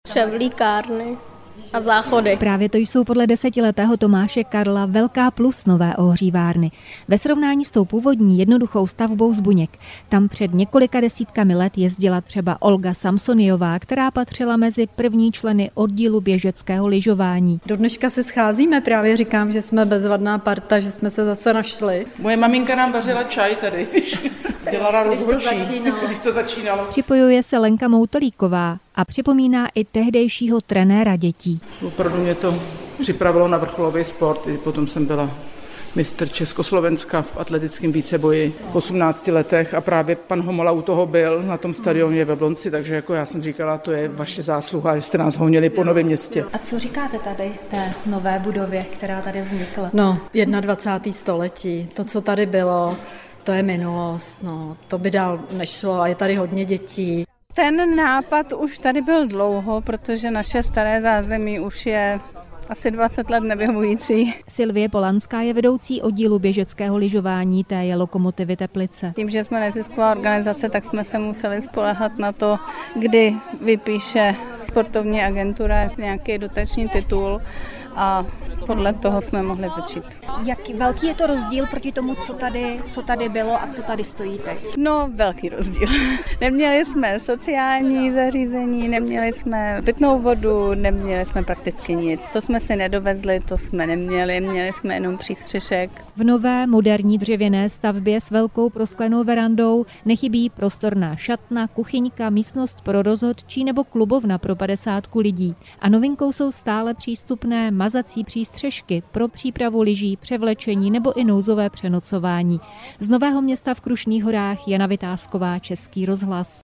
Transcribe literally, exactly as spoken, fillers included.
Převlíkárny a záchody. Právě to jsou podle desetiletého Tomáše Karla velká plus nové ohřívárny. Ve srovnání s tou původní jednoduchou stavbou z buněk. Tam před několika desítkami let jezdila třeba Olga Samsoniová, která patřila mezi první členy oddílu běžeckého lyžování. Do dneška se scházíme, právě říkám, že jsme bezvadná parta, že jsme se zase našli. Moje maminka nám vařila čaj tady, dělala rozhodčí, když to začínalo. Připojuje se Lenka Moutelíková a připomíná i tehdejšího trenéra dětí. Opravdu mě to připravilo na vrcholový sport, potom jsem byla mistr Československa v atletickém víceboji v osmnácti letech a právě pan Homola u toho byl na tom stadioně ve Blonci, takže jako já jsem říkala, to je vaše zásluha, že jste nás honili po Novém Městě. A co říkáte tady té nové budově, která tady vznikla? No, dvacátého prvního století, to, co tady bylo, to je minulost, no, to by dál nešlo a je tady hodně dětí. Ten nápad už tady byl dlouho, protože naše staré zázemí už je asi dvacet let nevyhovující. Sylvie Polanská je vedoucí oddílu běžeckého lyžování té je Lokomotivy Teplice. Tím, že jsme nezisková organizace, tak jsme se museli spoléhat na to, kdy vypíše sportovní agentura nějaký dotační titul a podle toho jsme mohli začít. Jak velký je to rozdíl proti tomu, co tady, co tady bylo a co tady stojí teď? No, velký rozdíl. Neměli jsme sociální zařízení, neměli jsme pitnou vodu, neměli jsme prakticky nic. Co jsme si nedovezli, to jsme neměli, měli jsme jenom přístřešek. V nové moderní dřevěné stavbě s velkou prosklenou verandou nechybí prostorná šatna, kuchyňka, místnost pro rozhodčí nebo klubovna pro padesátku lidí. A novinkou jsou stále přístupné mazací přístřešky pro přípravu lyží, převlečení nebo i nouzové přenocování. Z Nového Města v Krušných horách Jana Vytázková, Český rozhlas.